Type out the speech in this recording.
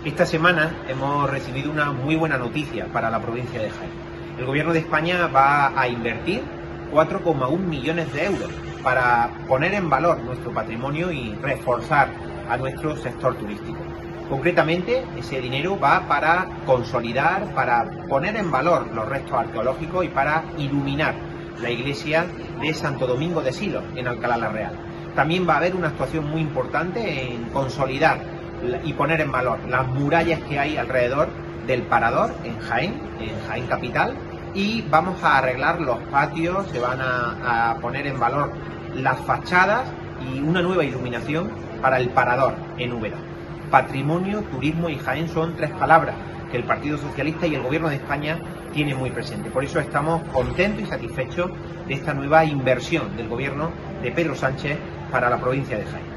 Esta semana hemos recibido una muy buena noticia para la provincia de Jaén. El Gobierno de España va a invertir 4,1 millones de euros para poner en valor nuestro patrimonio y reforzar a nuestro sector turístico. Concretamente, ese dinero va para consolidar, para poner en valor los restos arqueológicos y para iluminar la iglesia de Santo Domingo de Silos, en Alcalá la Real. También va a haber una actuación muy importante en consolidar y poner en valor las murallas que hay alrededor del Parador en Jaén capital, y vamos a arreglar los patios, se van a poner en valor las fachadas y una nueva iluminación para el Parador en Úbeda. Patrimonio, turismo y Jaén son tres palabras que el Partido Socialista y el Gobierno de España tienen muy presente. Por eso estamos contentos y satisfechos de esta nueva inversión del Gobierno de Pedro Sánchez para la provincia de Jaén.